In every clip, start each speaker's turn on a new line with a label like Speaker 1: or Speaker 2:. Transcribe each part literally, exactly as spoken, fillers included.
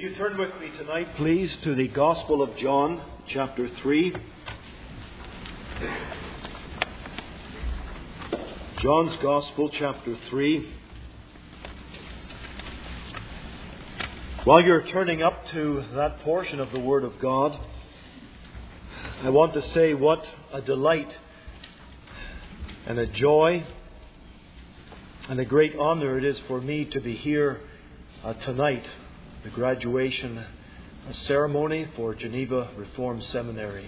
Speaker 1: you turn with me tonight, please, to the Gospel of John, chapter three. John's Gospel, chapter three. While you're turning up to that portion of the Word of God, I want to say what a delight and a joy and a great honor it is for me to be here uh, tonight, the graduation ceremony for Geneva Reformed Seminary.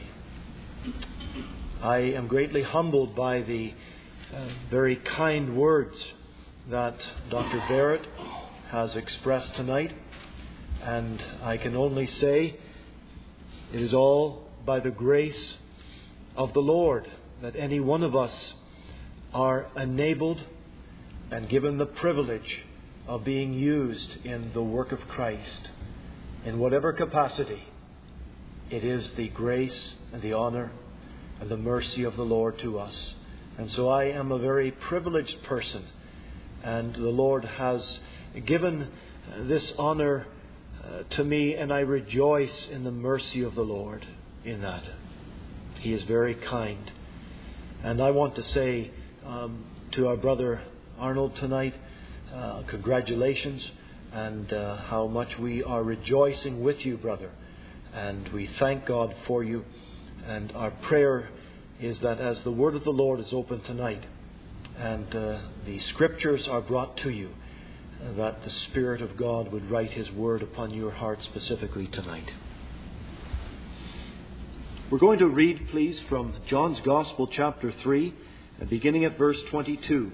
Speaker 1: I am greatly humbled by the uh, very kind words that Doctor Barrett has expressed tonight, and I can only say it is all by the grace of the Lord that any one of us are enabled and given the privilege of being used in the work of Christ. In whatever capacity, it is the grace and the honor and the mercy of the Lord to us. And so I am a very privileged person, and the Lord has given this honor uh, to me, and I rejoice in the mercy of the Lord in that. He is very kind. And I want to say um, to our brother Arnold tonight, uh, congratulations, and uh, how much we are rejoicing with you, brother. And we thank God for you. And our prayer is that as the word of the Lord is opened tonight and uh, the scriptures are brought to you, uh, that the Spirit of God would write His word upon your heart specifically tonight. We're going to read, please, from John's Gospel, chapter three, and beginning at verse twenty-two.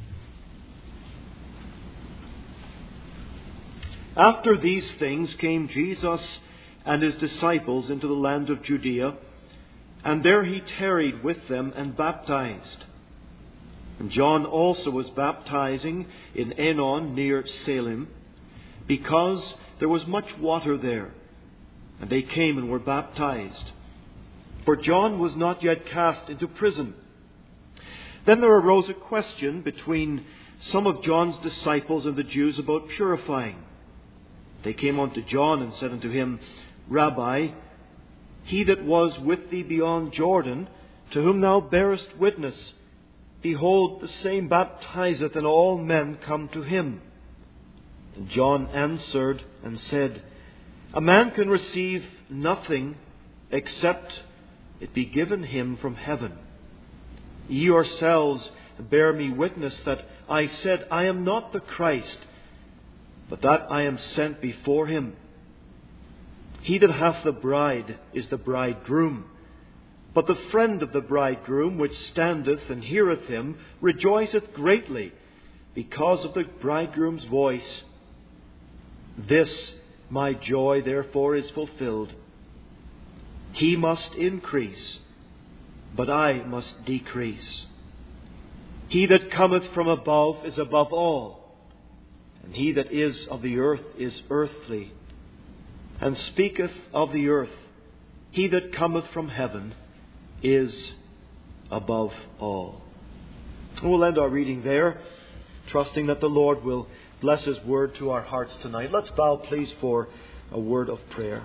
Speaker 1: After these things came Jesus and His disciples into the land of Judea, and there He tarried with them and baptized. And John also was baptizing in Aenon near Salim, because there was much water there, and they came and were baptized. For John was not yet cast into prison. Then there arose a question between some of John's disciples and the Jews about purifying. They came unto John and said unto him, Rabbi, he that was with thee beyond Jordan, to whom thou bearest witness, behold, the same baptizeth, and all men come to him. And John answered and said, A man can receive nothing except it be given him from heaven. Ye yourselves bear me witness that I said, I am not the Christ, but that I am sent before him. He that hath the bride is the bridegroom. But the friend of the bridegroom, which standeth and heareth him, rejoiceth greatly because of the bridegroom's voice. This my joy therefore is fulfilled. He must increase, but I must decrease. He that cometh from above is above all, and he that is of the earth is earthly, and speaketh of the earth. He that cometh from heaven is above all. We'll end our reading there, trusting that the Lord will bless His word to our hearts tonight. Let's bow, please, for a word of prayer.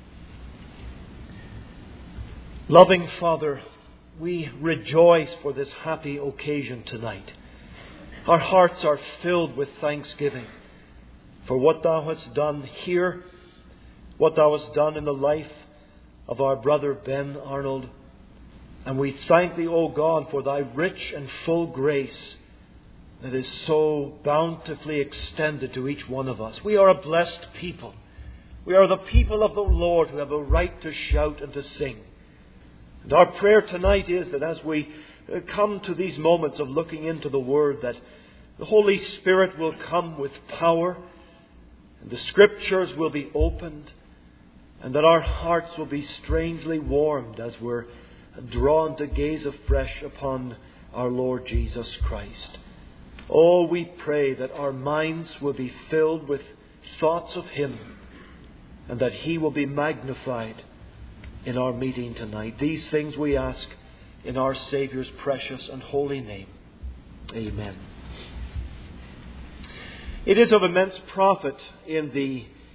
Speaker 1: Loving Father, we rejoice for this happy occasion tonight. Our hearts are filled with thanksgiving for what Thou hast done here, what Thou hast done in the life of our brother Ben Arnold. And we thank Thee, O God, for Thy rich and full grace that is so bountifully extended to each one of us. We are a blessed people. We are the people of the Lord who have a right to shout and to sing. And our prayer tonight is that as we come to these moments of looking into the Word, that the Holy Spirit will come with power, and the Scriptures will be opened, and that our hearts will be strangely warmed as we're drawn to gaze afresh upon our Lord Jesus Christ. Oh, we pray that our minds will be filled with thoughts of Him, and that He will be magnified in our meeting tonight. These things we ask in our Saviour's precious and holy name. Amen. It is of immense profit in the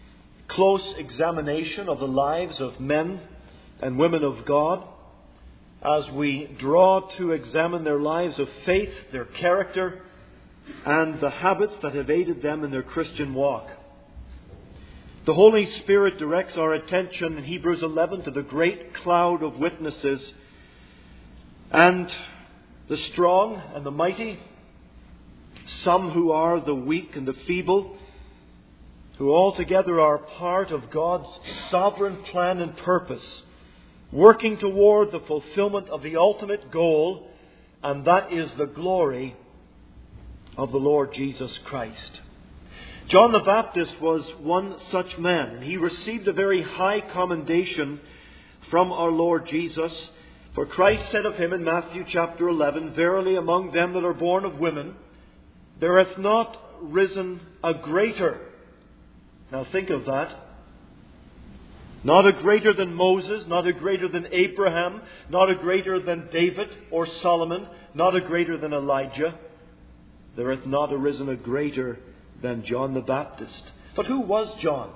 Speaker 1: close examination of the lives of men and women of God, as we draw to examine their lives of faith, their character, and the habits that have aided them in their Christian walk. The Holy Spirit directs our attention in Hebrews eleven to the great cloud of witnesses, and the strong and the mighty, some who are the weak and the feeble, who altogether are part of God's sovereign plan and purpose, working toward the fulfillment of the ultimate goal, and that is the glory of the Lord Jesus Christ. John the Baptist was one such man, and he received a very high commendation from our Lord Jesus. For Christ said of him in Matthew chapter eleven, "Verily among them that are born of women, there hath not risen a greater." Now think of that. Not a greater than Moses, not a greater than Abraham, not a greater than David or Solomon, not a greater than Elijah. There hath not arisen a greater than John the Baptist. But who was John?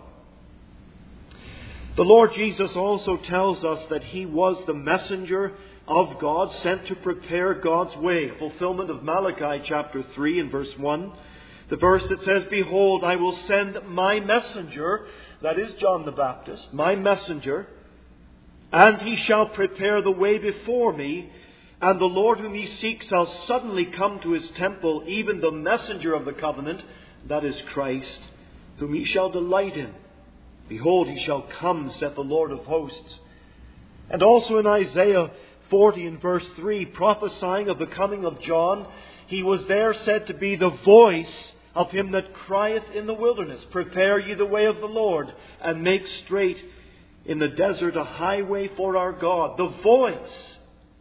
Speaker 1: The Lord Jesus also tells us that he was the messenger of God, sent to prepare God's way. Fulfillment of Malachi chapter three and verse one. The verse that says, "Behold, I will send my messenger," that is John the Baptist, "my messenger, and he shall prepare the way before me. And the Lord whom ye seek shall suddenly come to his temple, even the messenger of the covenant," that is Christ, "whom ye shall delight in. Behold, he shall come, saith the Lord of hosts." And also in Isaiah forty and verse three, prophesying of the coming of John, he was there said to be the voice of him that crieth in the wilderness, "Prepare ye the way of the Lord, and make straight in the desert a highway for our God." The voice,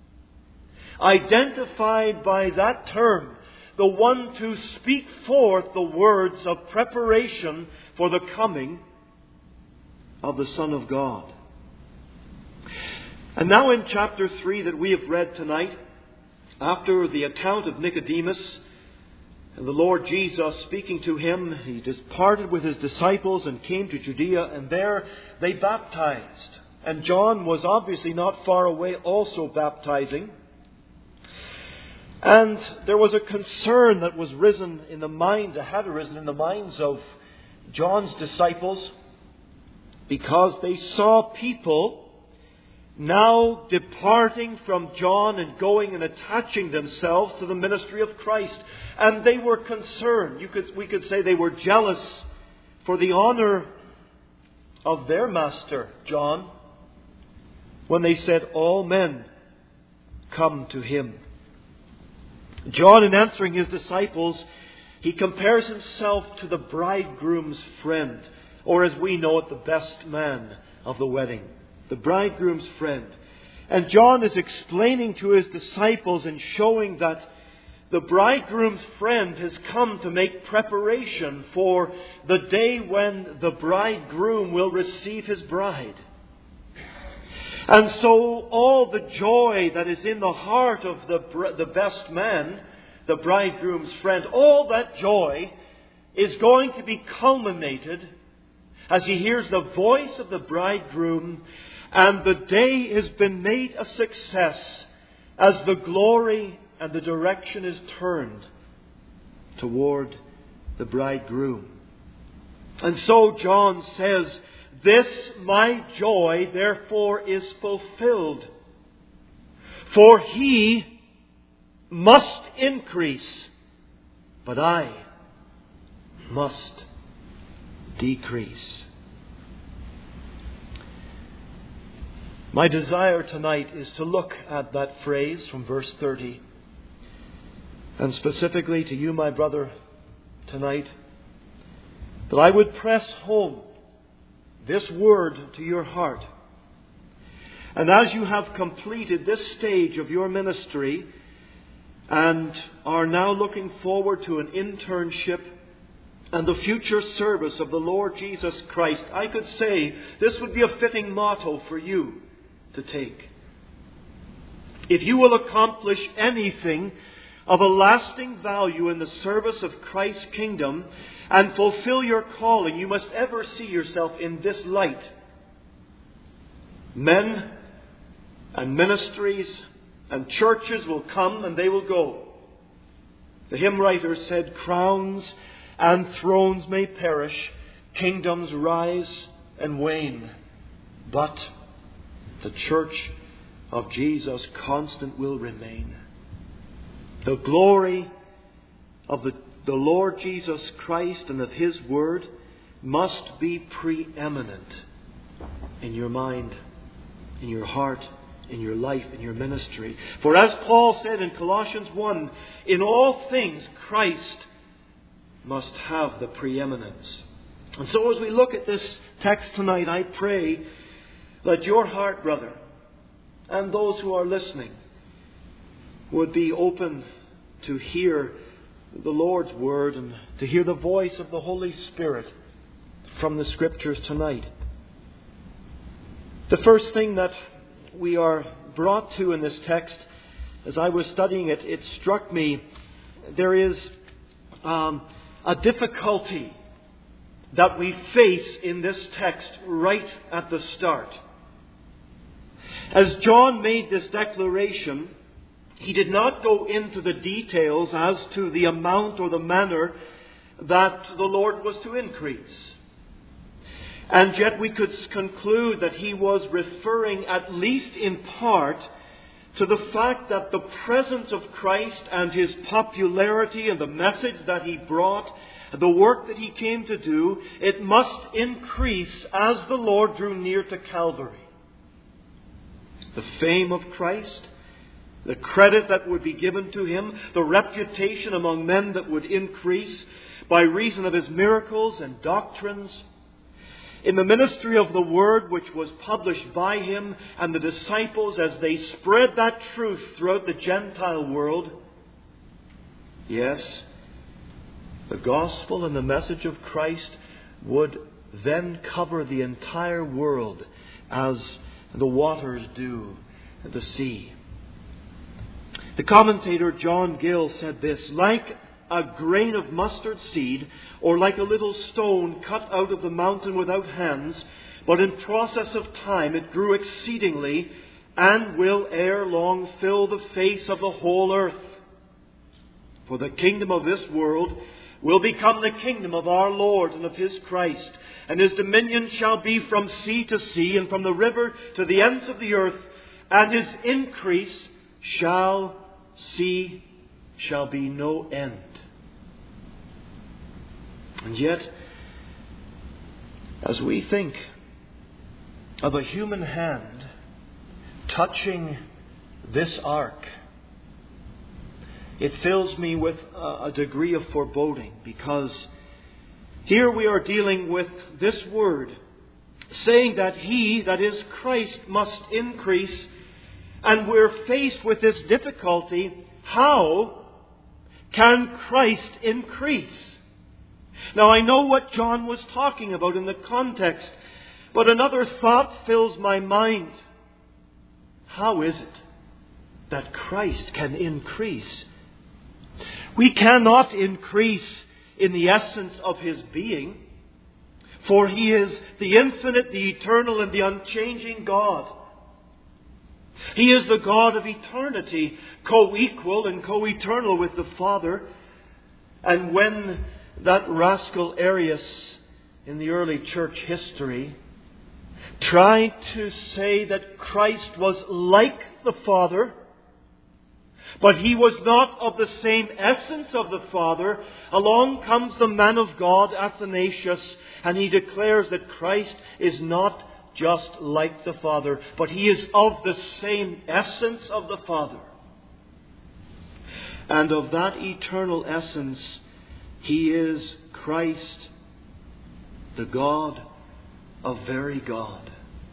Speaker 1: identified by that term, the one to speak forth the words of preparation for the coming of the Son of God. And now in chapter three that we have read tonight, after the account of Nicodemus and the Lord Jesus speaking to him, he departed with his disciples and came to Judea, and there they baptized. And John was obviously not far away also baptizing. And there was a concern that was risen in the minds, that had arisen in the minds of John's disciples, because they saw people now departing from John and going and attaching themselves to the ministry of Christ. And they were concerned. You could, we could say they were jealous for the honor of their master, John, when they said, "All men come to him." John, in answering his disciples, he compares himself to the bridegroom's friend, or as we know it, the best man of the wedding. The bridegroom's friend. And John is explaining to his disciples and showing that the bridegroom's friend has come to make preparation for the day when the bridegroom will receive his bride. And so all the joy that is in the heart of the, the best man, the bridegroom's friend, all that joy is going to be culminated as he hears the voice of the bridegroom, and the day has been made a success as the glory and the direction is turned toward the bridegroom. And so John says, "This my joy therefore is fulfilled. For he must increase, but I must decrease." My desire tonight is to look at that phrase from verse thirty, and specifically to you, my brother, tonight, that I would press home this word to your heart. And as you have completed this stage of your ministry and are now looking forward to an internship and the future service of the Lord Jesus Christ, I could say this would be a fitting motto for you to take. If you will accomplish anything of a lasting value in the service of Christ's kingdom and fulfill your calling, you must ever see yourself in this light. Men and ministries and churches will come and they will go. The hymn writer said, crowns and thrones may perish, kingdoms rise and wane, but the church of Jesus constant will remain. The glory of the, the Lord Jesus Christ and of His Word must be preeminent in your mind, in your heart, in your life, in your ministry. For as Paul said in Colossians one, in all things Christ must have the preeminence. And so as we look at this text tonight, I pray that your heart, brother, and those who are listening would be open to hear the Lord's Word and to hear the voice of the Holy Spirit from the Scriptures tonight. The first thing that we are brought to in this text, as I was studying it, it struck me there is um, a difficulty that we face in this text right at the start. As John made this declaration, he did not go into the details as to the amount or the manner that the Lord was to increase. And yet we could conclude that he was referring, at least in part, to the fact that the presence of Christ and His popularity and the message that He brought, the work that He came to do, it must increase as the Lord drew near to Calvary. The fame of Christ, the credit that would be given to Him, the reputation among men that would increase by reason of His miracles and doctrines. In the ministry of the Word which was published by Him and the disciples as they spread that truth throughout the Gentile world, yes, the gospel and the message of Christ would then cover the entire world as the waters do the sea. The commentator John Gill said this, like a grain of mustard seed, or like a little stone cut out of the mountain without hands, but in process of time it grew exceedingly, and will ere long fill the face of the whole earth. For the kingdom of this world will become the kingdom of our Lord and of His Christ, and His dominion shall be from sea to sea, and from the river to the ends of the earth, and His increase shall see, shall be no end. And yet, as we think of a human hand touching this ark, it fills me with a degree of foreboding, because here we are dealing with this word, saying that He, that is Christ, must increase, and we're faced with this difficulty. How can Christ increase? Now, I know what John was talking about in the context, but another thought fills my mind. How is it that Christ can increase? We cannot increase in the essence of His being, for He is the infinite, the eternal, and the unchanging God. He is the God of eternity, co-equal and co-eternal with the Father. And when that rascal Arius in the early church history tried to say that Christ was like the Father, but He was not of the same essence of the Father, along comes the man of God, Athanasius, and he declares that Christ is not just like the Father, but He is of the same essence of the Father. And of that eternal essence, He is Christ, the God of very God.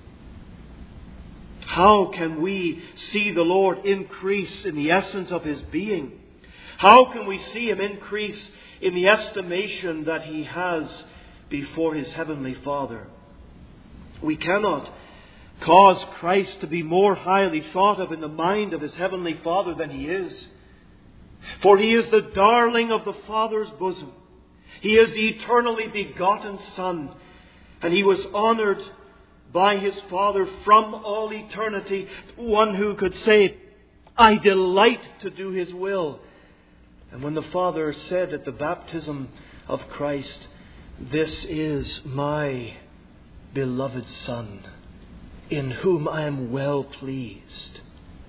Speaker 1: How can we see the Lord increase in the essence of His being? How can we see Him increase in the estimation that He has before His Heavenly Father? We cannot cause Christ to be more highly thought of in the mind of His Heavenly Father than He is. For He is the darling of the Father's bosom. He is the eternally begotten Son. And He was honoured by His Father from all eternity. One who could say, I delight to do His will. And when the Father said at the baptism of Christ, this is my beloved Son, in whom I am well pleased.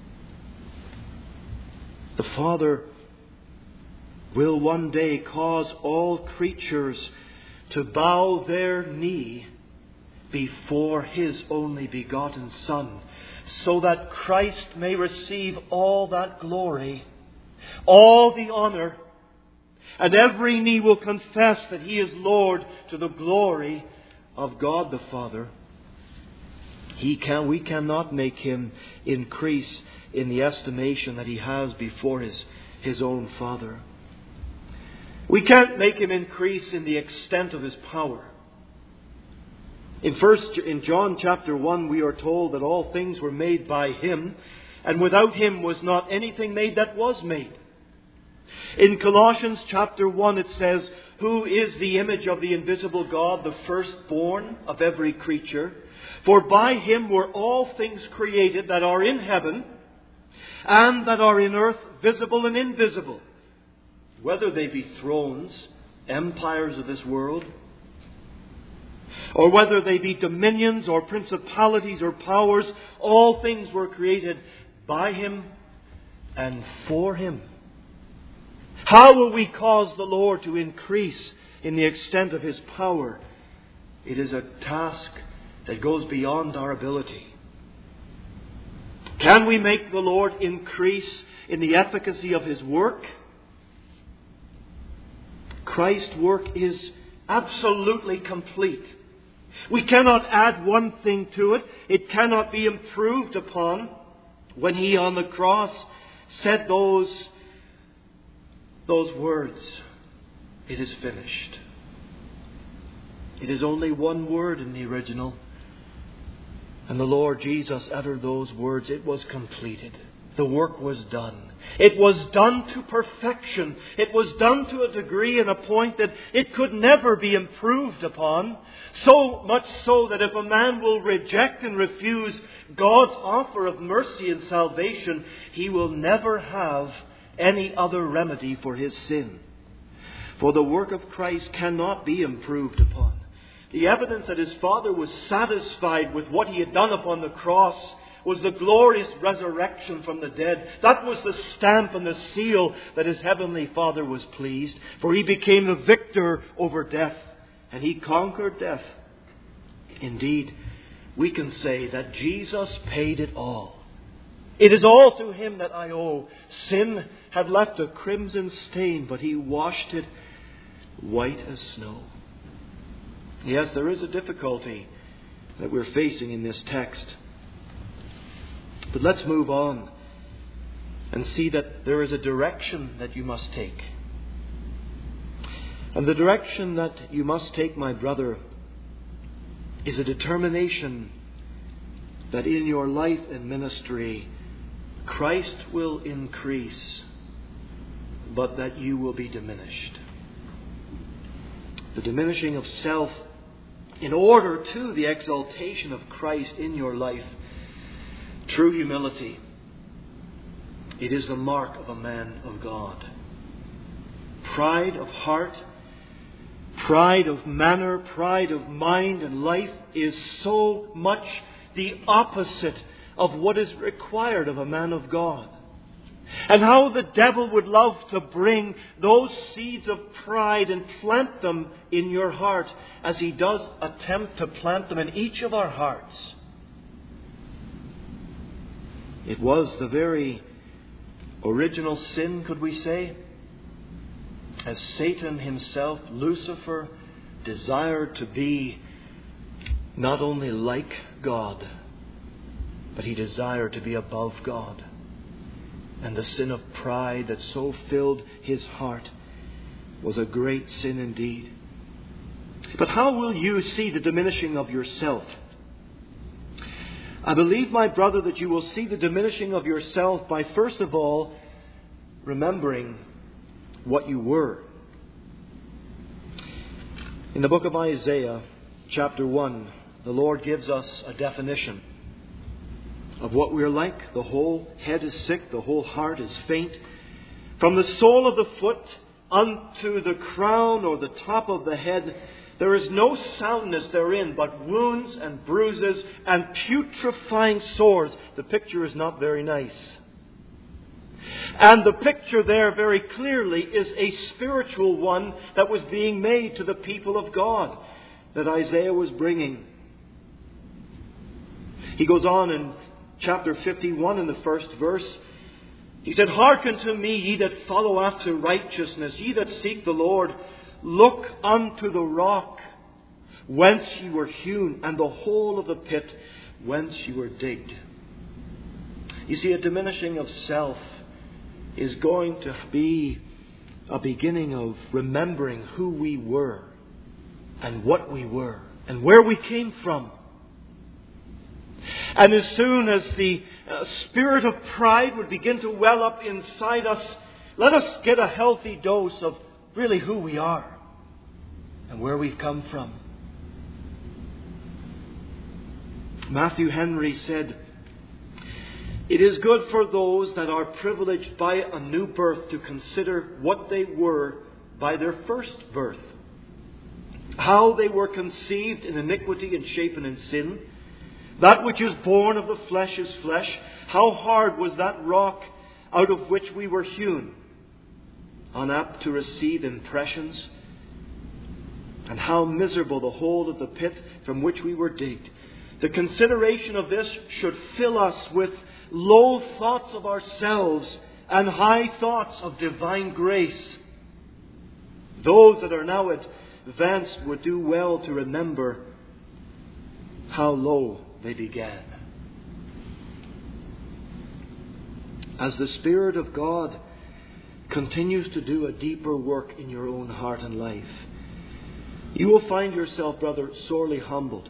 Speaker 1: The Father will one day cause all creatures to bow their knee before His only begotten Son, so that Christ may receive all that glory, all the honour, and every knee will confess that He is Lord to the glory of God the Father. He can, we cannot make Him increase in the estimation that He has before His, His own Father. We can't make Him increase in the extent of His power. In first, in John chapter one, we are told that all things were made by Him, and without Him was not anything made that was made. In Colossians chapter one it says, who is the image of the invisible God, the firstborn of every creature? For by Him were all things created that are in heaven and that are in earth, visible and invisible. Whether they be thrones, empires of this world, or whether they be dominions or principalities or powers, all things were created by Him and for Him. How will we cause the Lord to increase in the extent of His power? It is a task that goes beyond our ability. Can we make the Lord increase in the efficacy of His work? Christ's work is absolutely complete. We cannot add one thing to it. It cannot be improved upon. When He on the cross said those, those words, it is finished. It is only one word in the original. And the Lord Jesus uttered those words, it was completed. The work was done. It was done to perfection. It was done to a degree and a point that it could never be improved upon. So much so that if a man will reject and refuse God's offer of mercy and salvation, he will never have any other remedy for his sin. For the work of Christ cannot be improved upon. The evidence that His Father was satisfied with what He had done upon the cross was the glorious resurrection from the dead. That was the stamp and the seal that His Heavenly Father was pleased. For He became the victor over death, and He conquered death. Indeed, we can say that Jesus paid it all. It is all to Him that I owe. Sin had left a crimson stain, but He washed it white as snow. Yes, there is a difficulty that we're facing in this text. But let's move on and see that there is a direction that you must take. And the direction that you must take, my brother, is a determination that in your life and ministry, Christ will increase, but that you will be diminished. The diminishing of self in order to the exaltation of Christ in your life. True humility. It is the mark of a man of God. Pride of heart, pride of manner, pride of mind and life is so much the opposite of what is required of a man of God. And how the devil would love to bring those seeds of pride and plant them in your heart, as he does attempt to plant them in each of our hearts. It was the very original sin, could we say, as Satan himself, Lucifer, desired to be not only like God, but he desired to be above God. And the sin of pride that so filled his heart was a great sin indeed. But how will you see the diminishing of yourself? I believe, my brother, that you will see the diminishing of yourself by, first of all, remembering what you were. In the book of Isaiah, chapter one, the Lord gives us a definition of what we're like. The whole head is sick, the whole heart is faint. From the sole of the foot unto the crown or the top of the head, there is no soundness therein, but wounds and bruises and putrefying sores. The picture is not very nice. And the picture there very clearly is a spiritual one that was being made to the people of God that Isaiah was bringing. He goes on in chapter fifty-one in the first verse. He said, "Hearken to me, ye that follow after righteousness, ye that seek the Lord. Look unto the rock whence ye were hewn, and the hole of the pit whence ye were digged." You see, a diminishing of self is going to be a beginning of remembering who we were and what we were and where we came from. And as soon as the uh, spirit of pride would begin to well up inside us, let us get a healthy dose of really who we are and where we've come from. Matthew Henry said, "It is good for those that are privileged by a new birth to consider what they were by their first birth, how they were conceived in iniquity and shapen in sin. That which is born of the flesh is flesh. How hard was that rock out of which we were hewn, unapt to receive impressions? And how miserable the hole of the pit from which we were digged. The consideration of this should fill us with low thoughts of ourselves and high thoughts of divine grace. Those that are now advanced would do well to remember how low they began." As the Spirit of God continues to do a deeper work in your own heart and life, you will find yourself, brother, sorely humbled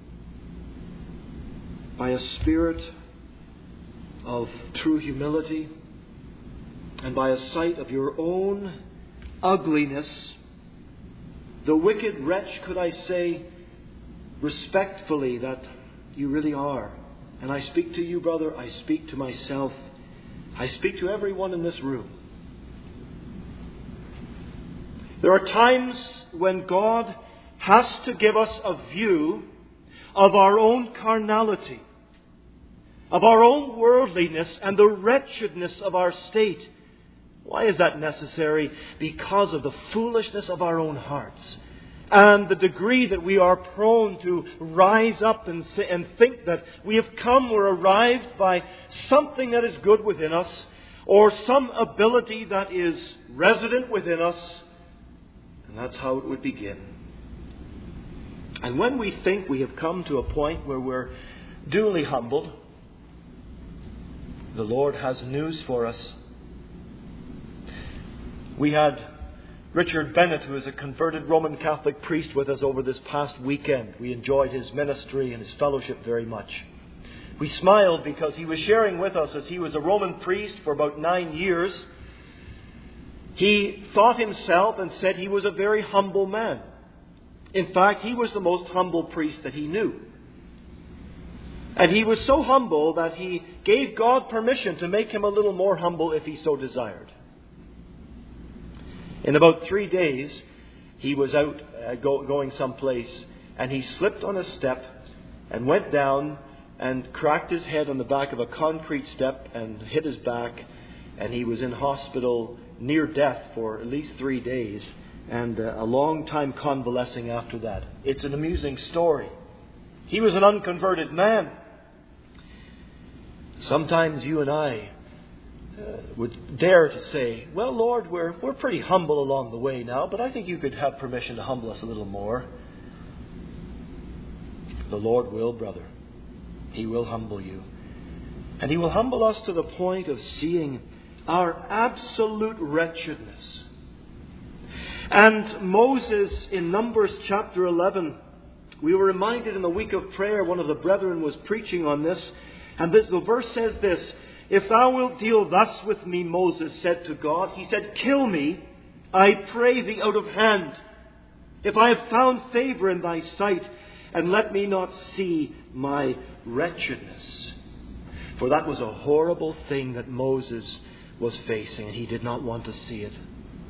Speaker 1: by a spirit of true humility and by a sight of your own ugliness. The wicked wretch, could I say respectfully, that you really are. And I speak to you, brother. I speak to myself. I speak to everyone in this room. There are times when God has to give us a view of our own carnality, of our own worldliness and the wretchedness of our state. Why is that necessary? Because of the foolishness of our own hearts and the degree that we are prone to rise up and, say, and think that we have come or arrived by something that is good within us or some ability that is resident within us. And that's how it would begin. And when we think we have come to a point where we're duly humbled, the Lord has news for us. We had Richard Bennett, who is a converted Roman Catholic priest, with us over this past weekend. We enjoyed his ministry and his fellowship very much. We smiled because he was sharing with us, as he was a Roman priest for about nine years, he thought himself and said he was a very humble man. In fact, he was the most humble priest that he knew. And he was so humble that he gave God permission to make him a little more humble if he so desired. In about three days, he was out uh, go, going someplace, and he slipped on a step and went down and cracked his head on the back of a concrete step and hit his back, and he was in hospital near death for at least three days and uh, a long time convalescing after that. It's an amusing story. He was an unconverted man. Sometimes you and I uh, would dare to say, well, Lord, we're, we're pretty humble along the way now, but I think you could have permission to humble us a little more. The Lord will, brother. He will humble you. And He will humble us to the point of seeing our absolute wretchedness. And Moses, in Numbers chapter eleven, we were reminded in the week of prayer, one of the brethren was preaching on this, and this, the verse says this: "If thou wilt deal thus with me," Moses said to God, he said, "kill me, I pray thee, out of hand, if I have found favor in thy sight, and let me not see my wretchedness." For that was a horrible thing that Moses was facing, and he did not want to see it.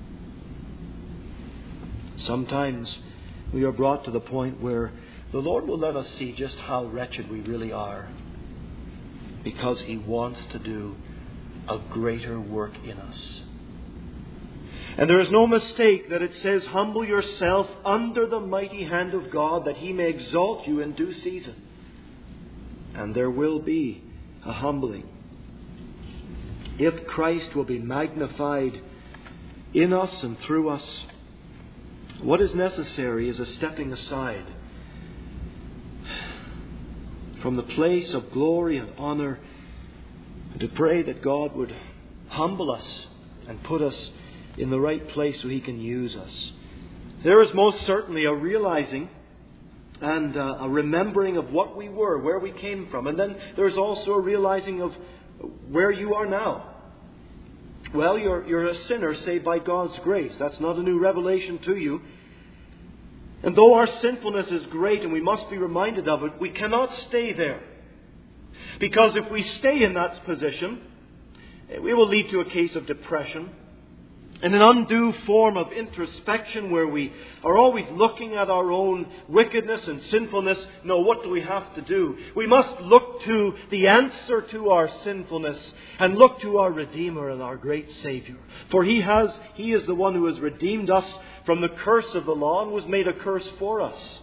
Speaker 1: Sometimes we are brought to the point where the Lord will let us see just how wretched we really are, because He wants to do a greater work in us. And there is no mistake that it says, "Humble yourself under the mighty hand of God, that He may exalt you in due season." And there will be a humbling. If Christ will be magnified in us and through us, what is necessary is a stepping aside from the place of glory and honor, and to pray that God would humble us and put us in the right place so He can use us. There is most certainly a realizing and uh, a remembering of what we were, where we came from. And then there's also a realizing of where you are now. Well, you're, you're a sinner saved by God's grace. That's not a new revelation to you. And though our sinfulness is great and we must be reminded of it, we cannot stay there. Because if we stay in that position, it will lead to a case of depression and an undue form of introspection where we are always looking at our own wickedness and sinfulness. No, what do we have to do? We must look to the answer to our sinfulness and look to our Redeemer and our great Savior. For He has, He is the one who has redeemed us from the curse of the law and was made a curse for us.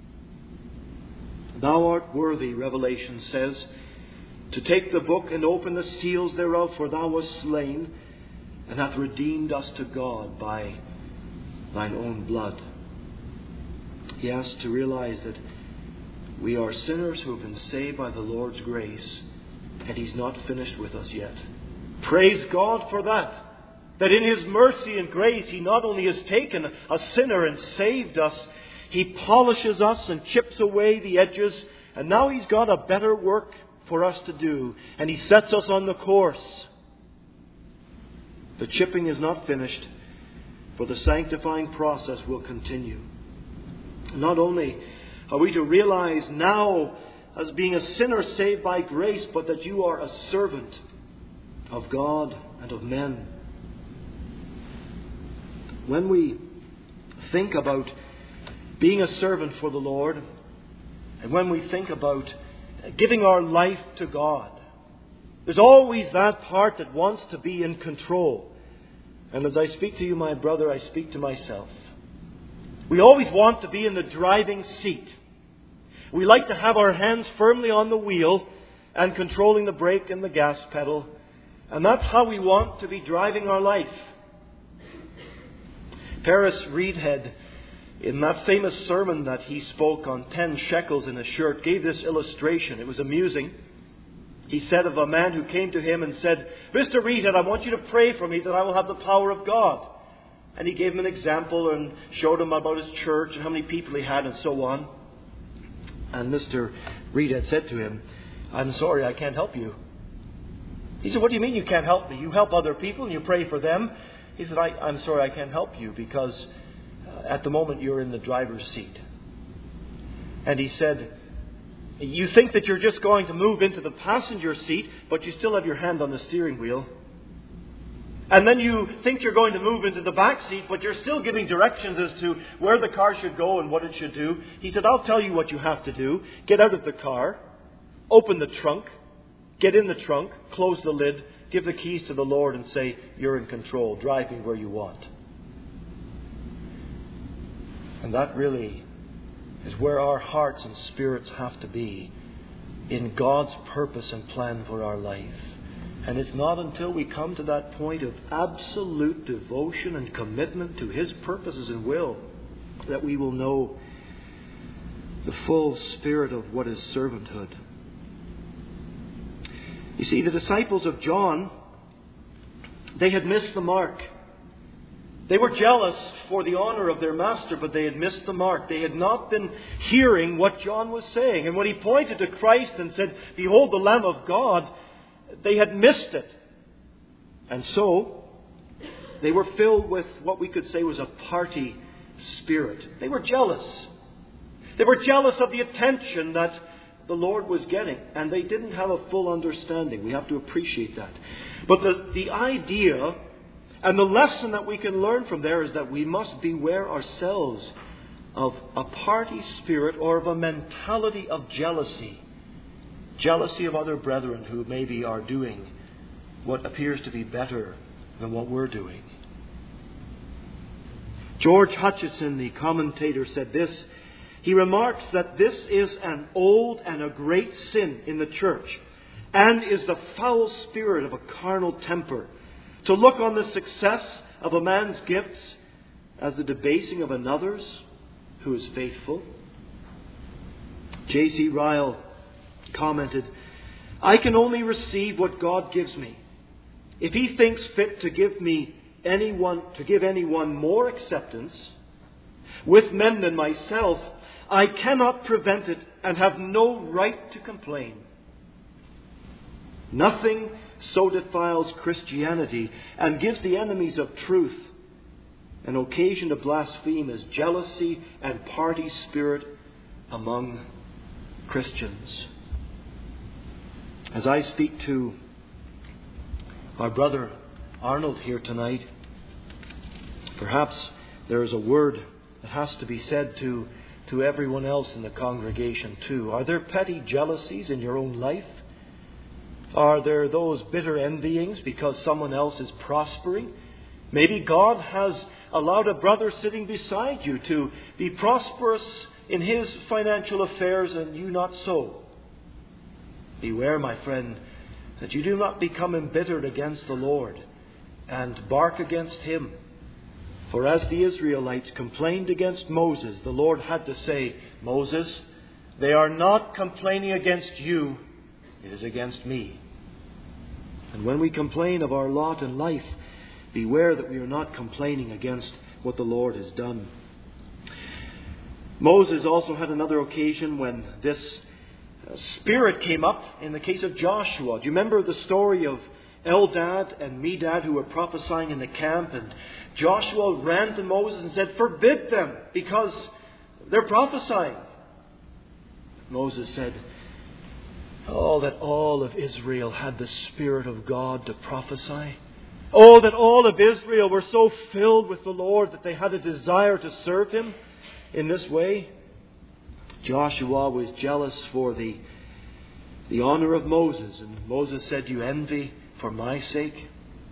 Speaker 1: "Thou art worthy," Revelation says, "to take the book and open the seals thereof, for thou wast slain, and hath redeemed us to God by thine own blood." Yes, to realize that we are sinners who have been saved by the Lord's grace, and He's not finished with us yet. Praise God for that. That in His mercy and grace, He not only has taken a sinner and saved us, He polishes us and chips away the edges, and now He's got a better work for us to do, and He sets us on the course. The chipping is not finished, for the sanctifying process will continue. Not only are we to realize now as being a sinner saved by grace, but that you are a servant of God and of men. When we think about being a servant for the Lord, and when we think about giving our life to God, there's always that part that wants to be in control. And as I speak to you, my brother, I speak to myself. We always want to be in the driving seat. We like to have our hands firmly on the wheel and controlling the brake and the gas pedal. And that's how we want to be driving our life. Paris Reidhead, in that famous sermon that he spoke on ten shekels in a shirt, gave this illustration. It was amusing. He said of a man who came to him and said, "Mister Reidhead, I want you to pray for me that I will have the power of God." And he gave him an example and showed him about his church and how many people he had and so on. And Mister Reidhead said to him, "I'm sorry, I can't help you." He said, "What do you mean you can't help me? You help other people and you pray for them." He said, I, I'm sorry, I can't help you because uh, at the moment you're in the driver's seat. And he said, "You think that you're just going to move into the passenger seat, but you still have your hand on the steering wheel. And then you think you're going to move into the back seat, but you're still giving directions as to where the car should go and what it should do." He said, "I'll tell you what you have to do. Get out of the car, open the trunk, get in the trunk, close the lid, give the keys to the Lord and say, 'You're in control. Drive me where you want.'" And that really is where our hearts and spirits have to be in God's purpose and plan for our life. And it's not until we come to that point of absolute devotion and commitment to His purposes and will that we will know the full spirit of what is servanthood. You see, the disciples of John, they had missed the mark. They were jealous for the honor of their master, but they had missed the mark. They had not been hearing what John was saying. And when he pointed to Christ and said, "Behold the Lamb of God," they had missed it. And so, they were filled with what we could say was a party spirit. They were jealous. They were jealous of the attention that the Lord was getting. And they didn't have a full understanding. We have to appreciate that. But the, the idea and the lesson that we can learn from there is that we must beware ourselves of a party spirit or of a mentality of jealousy. Jealousy of other brethren who maybe are doing what appears to be better than what we're doing. George Hutcheson, the commentator, said this. He remarks that this is an old and a great sin in the church, and is the foul spirit of a carnal temper, to look on the success of a man's gifts as the debasing of another's who is faithful. J C Ryle commented, I can only receive what God gives me. If He thinks fit to give me anyone, to give anyone more acceptance with men than myself, I cannot prevent it and have no right to complain. Nothing so defiles Christianity and gives the enemies of truth an occasion to blaspheme as jealousy and party spirit among Christians. As I speak to our brother Arnold here tonight, perhaps there is a word that has to be said to, to everyone else in the congregation too. Are there petty jealousies in your own life? Are there those bitter envyings because someone else is prospering? Maybe God has allowed a brother sitting beside you to be prosperous in his financial affairs and you not so. Beware, my friend, that you do not become embittered against the Lord and bark against Him. For as the Israelites complained against Moses, the Lord had to say, Moses, they are not complaining against you, it is against me. And when we complain of our lot in life, beware that we are not complaining against what the Lord has done. Moses also had another occasion when this spirit came up in the case of Joshua. Do you remember the story of Eldad and Medad who were prophesying in the camp? And Joshua ran to Moses and said, forbid them because they're prophesying. Moses said, oh, that all of Israel had the Spirit of God to prophesy. Oh, that all of Israel were so filled with the Lord that they had a desire to serve Him in this way. Joshua was jealous for the, the honor of Moses. And Moses said, you envy for my sake?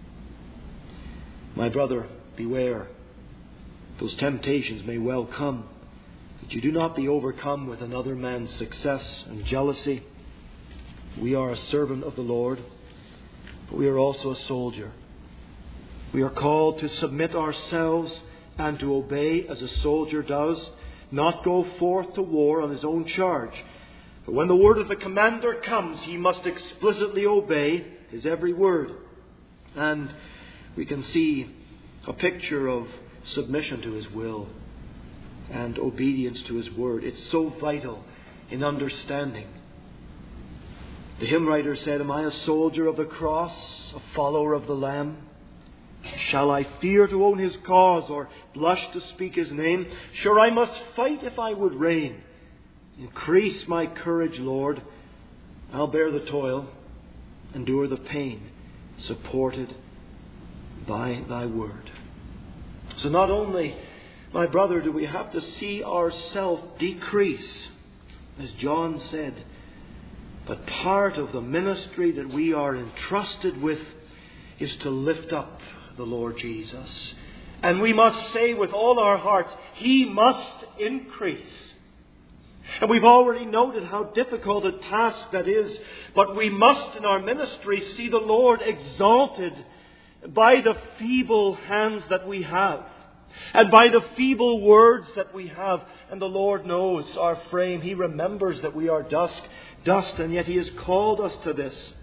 Speaker 1: My brother, beware. Those temptations may well come. That you do not be overcome with another man's success and jealousy. We are a servant of the Lord, but we are also a soldier. We are called to submit ourselves and to obey as a soldier does, not go forth to war on his own charge. But when the word of the commander comes, he must explicitly obey his every word. And we can see a picture of submission to His will and obedience to His word. It's so vital in understanding. The hymn writer said, am I a soldier of the cross, a follower of the Lamb? Shall I fear to own His cause or blush to speak His name? Sure, I must fight if I would reign. Increase my courage, Lord. I'll bear the toil, endure the pain, supported by Thy word. So not only, my brother, do we have to see ourselves decrease, as John said, but part of the ministry that we are entrusted with is to lift up the Lord Jesus. And we must say with all our hearts, He must increase. And we've already noted how difficult a task that is. But we must in our ministry see the Lord exalted by the feeble hands that we have. And by the feeble words that we have. And the Lord knows our frame. He remembers that we are dust, dust, and yet He has called us to this.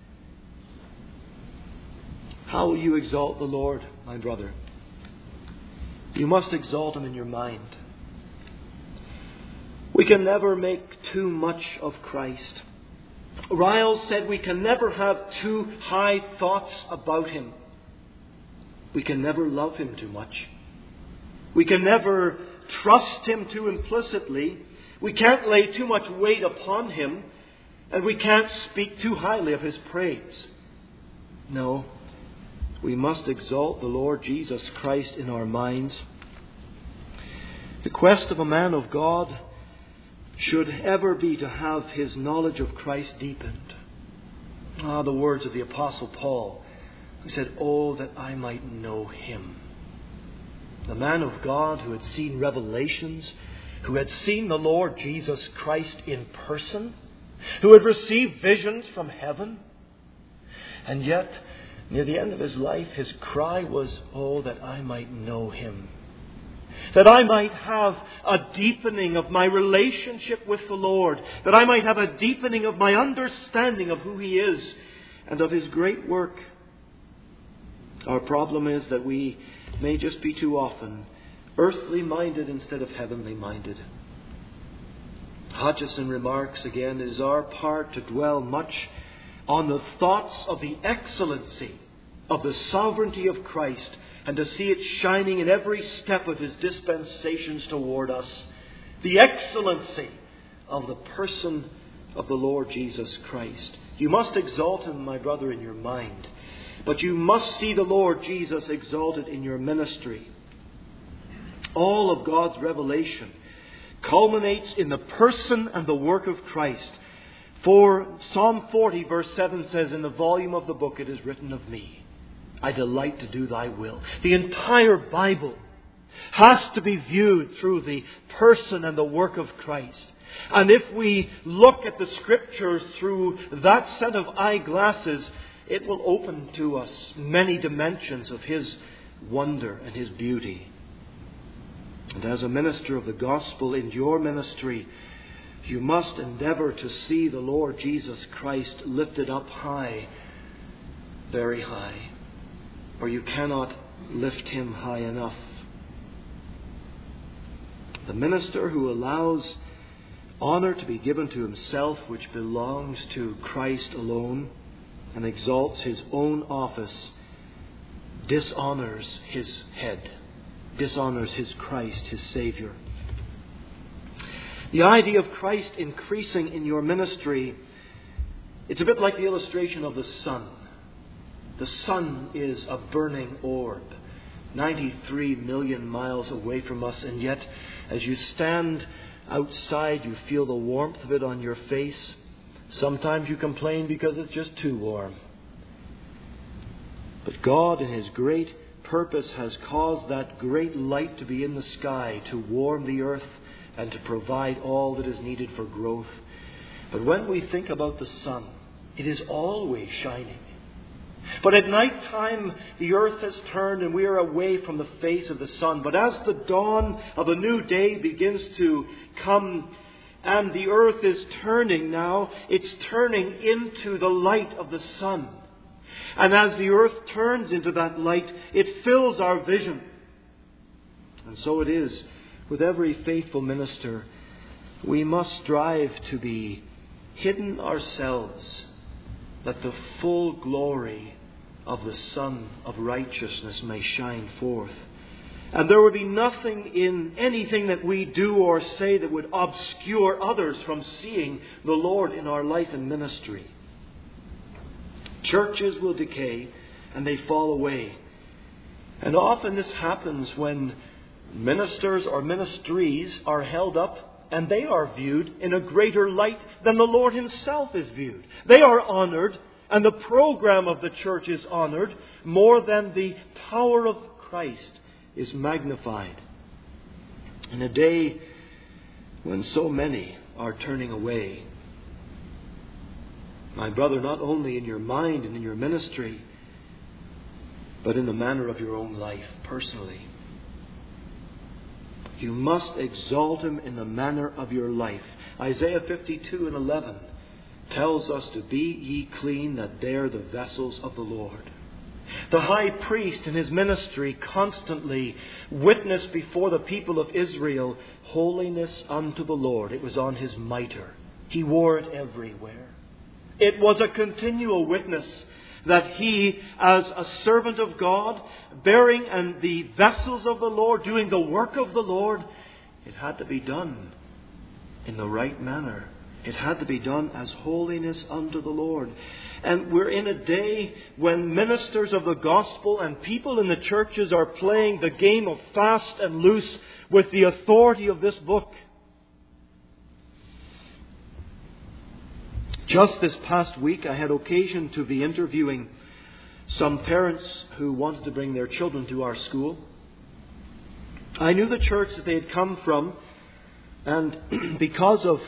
Speaker 1: How will you exalt the Lord, my brother? You must exalt Him in your mind. We can never make too much of Christ. Riles said we can never have too high thoughts about Him. We can never love Him too much. We can never trust Him too implicitly. We can't lay too much weight upon Him. And we can't speak too highly of His praise. No, we must exalt the Lord Jesus Christ in our minds. The quest of a man of God should ever be to have his knowledge of Christ deepened. Ah, the words of the Apostle Paul, who said, "Oh, that I might know Him." The man of God who had seen revelations, who had seen the Lord Jesus Christ in person, who had received visions from heaven. And yet, near the end of his life, his cry was, "Oh, that I might know Him. That I might have a deepening of my relationship with the Lord. That I might have a deepening of my understanding of who He is and of His great work." Our problem is that we may just be too often earthly minded instead of heavenly minded. Hodgson remarks again, "It is our part to dwell much on the thoughts of the excellency of the sovereignty of Christ, and to see it shining in every step of His dispensations toward us. The excellency of the person of the Lord Jesus Christ." You must exalt Him, my brother, in your mind. But you must see the Lord Jesus exalted in your ministry. All of God's revelation culminates in the person and the work of Christ. For Psalm forty verse seven says, "In the volume of the book it is written of me, I delight to do Thy will." The entire Bible has to be viewed through the person and the work of Christ. And if we look at the Scriptures through that set of eyeglasses, it will open to us many dimensions of His wonder and His beauty. And as a minister of the gospel in your ministry, you must endeavor to see the Lord Jesus Christ lifted up high, very high, or you cannot lift Him high enough. The minister who allows honor to be given to himself, which belongs to Christ alone, and exalts his own office, dishonors his head, dishonors his Christ, his Savior. The idea of Christ increasing in your ministry, it's a bit like the illustration of the sun. The sun is a burning orb, ninety-three million miles away from us, and yet as you stand outside, you feel the warmth of it on your face. Sometimes you complain because it's just too warm. But God, in His great purpose, has caused that great light to be in the sky to warm the earth and to provide all that is needed for growth. But when we think about the sun, it is always shining. But at night time, the earth has turned and we are away from the face of the sun. But as the dawn of a new day begins to come, and the earth is turning now, it's turning into the light of the sun. And as the earth turns into that light, it fills our vision. And so it is with every faithful minister. We must strive to be hidden ourselves, that the full glory of the Sun of righteousness may shine forth. And there would be nothing in anything that we do or say that would obscure others from seeing the Lord in our life and ministry. Churches will decay and they fall away. And often this happens when ministers or ministries are held up and they are viewed in a greater light than the Lord Himself is viewed. They are honored, and the program of the church is honored more than the power of Christ is magnified. In a day when so many are turning away, my brother, not only in your mind and in your ministry, but in the manner of your own life personally, you must exalt Him in the manner of your life. Isaiah fifty-two and eleven tells us to be ye clean, that they are the vessels of the Lord. The high priest in his ministry constantly witnessed before the people of Israel holiness unto the Lord. It was on his mitre. He wore it everywhere. It was a continual witness that he, as a servant of God, bearing and the vessels of the Lord, doing the work of the Lord, it had to be done in the right manner. It had to be done as holiness unto the Lord. And we're in a day when ministers of the gospel and people in the churches are playing the game of fast and loose with the authority of this book. Just this past week, I had occasion to be interviewing some parents who wanted to bring their children to our school. I knew the church that they had come from, and because of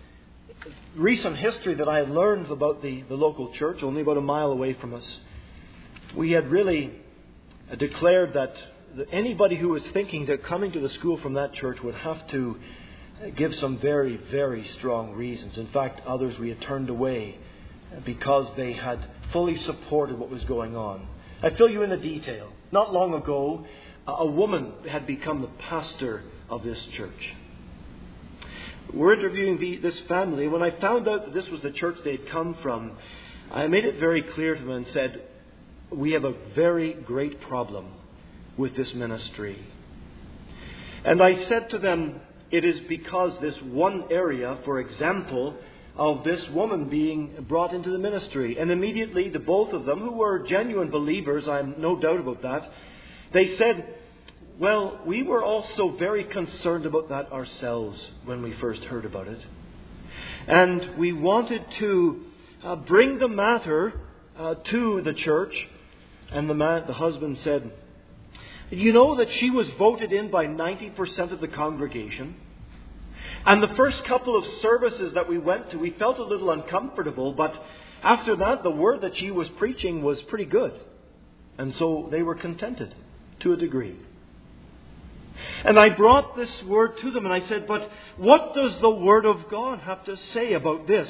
Speaker 1: recent history that I had learned about the, the local church, only about a mile away from us, we had really declared that anybody who was thinking that coming to the school from that church would have to give some very, very strong reasons. In fact, others we had turned away because they had fully supported what was going on. I fill you in the detail. Not long ago, a woman had become the pastor of this church. We're interviewing the, this family. When I found out that this was the church they had come from, I made it very clear to them and said, we have a very great problem with this ministry. And I said to them, it is because this one area, for example, of this woman being brought into the ministry. And immediately the both of them, who were genuine believers, I have no doubt about that, they said, well, we were also very concerned about that ourselves when we first heard about it. And we wanted to uh, bring the matter uh, to the church. And the man, the husband said, you know that she was voted in by ninety percent of the congregation. And the first couple of services that we went to, we felt a little uncomfortable. But after that, the word that she was preaching was pretty good. And so they were contented to a degree. And I brought this word to them and I said, but what does the Word of God have to say about this?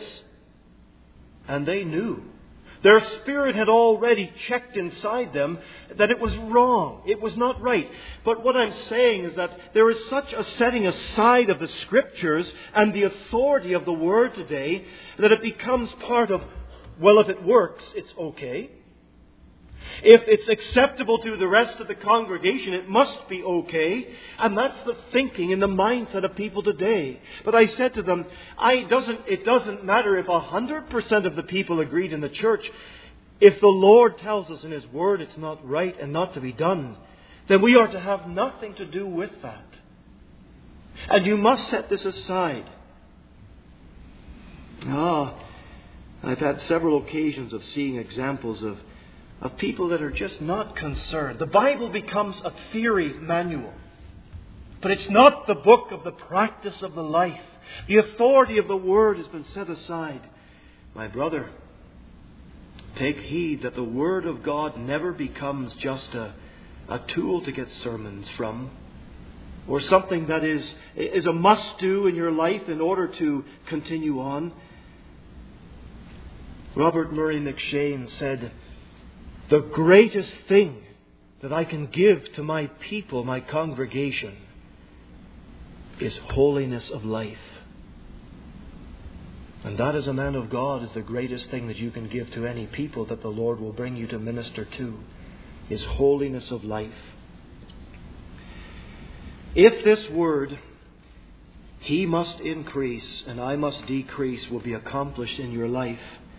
Speaker 1: And they knew. Their spirit had already checked inside them that it was wrong. It was not right. But what I'm saying is that there is such a setting aside of the Scriptures and the authority of the Word today that it becomes part of, well, if it works, it's okay. If it's acceptable to the rest of the congregation, it must be okay. And that's the thinking and the mindset of people today. But I said to them, I doesn't, it doesn't matter if one hundred percent of the people agreed in the church. If the Lord tells us in His Word it's not right and not to be done, then we are to have nothing to do with that. And you must set this aside. Ah, I've had several occasions of seeing examples of of people that are just not concerned. The Bible becomes a theory manual. But it's not the book of the practice of the life. The authority of the Word has been set aside. My brother, take heed that the Word of God never becomes just a, a tool to get sermons from, or something that is, is a must-do in your life in order to continue on. Robert Murray McCheyne said, the greatest thing that I can give to my people, my congregation, is holiness of life. And that, as a man of God, is the greatest thing that you can give to any people that the Lord will bring you to minister to, is holiness of life. If this word, He must increase and I must decrease, will be accomplished in your life,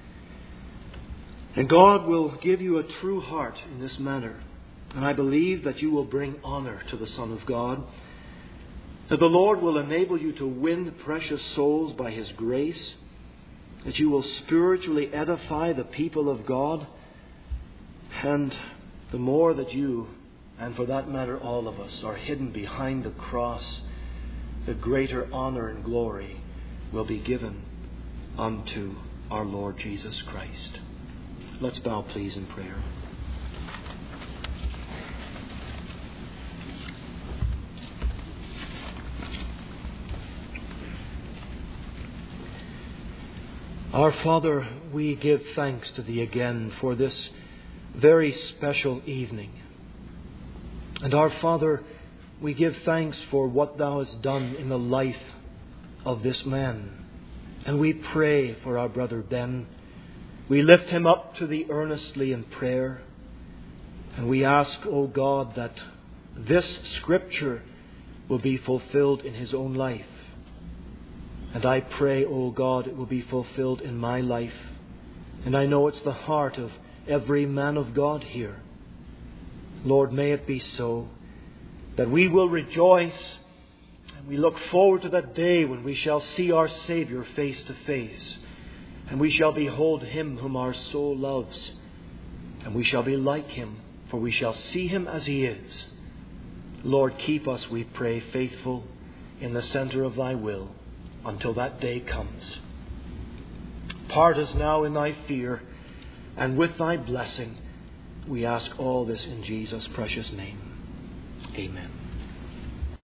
Speaker 1: and God will give you a true heart in this manner. And I believe that you will bring honor to the Son of God. That the Lord will enable you to win precious souls by His grace. That you will spiritually edify the people of God. And the more that you, and for that matter all of us, are hidden behind the cross, the greater honor and glory will be given unto our Lord Jesus Christ. Let's bow, please, in prayer. Our Father, we give thanks to Thee again for this very special evening. And our Father, we give thanks for what Thou hast done in the life of this man. And we pray for our brother Ben, We lift him up to thee earnestly in prayer. And we ask, O God, that this Scripture will be fulfilled in his own life. And I pray, O God, it will be fulfilled in my life. And I know it's the heart of every man of God here. Lord, may it be so, that we will rejoice and we look forward to that day when we shall see our Saviour face to face, and we shall behold him whom our soul loves, and we shall be like him, for we shall see him as he is. Lord, keep us, we pray, faithful in the centre of thy will until that day comes. Part us now in thy fear and with thy blessing. We ask all this in Jesus' precious name. Amen.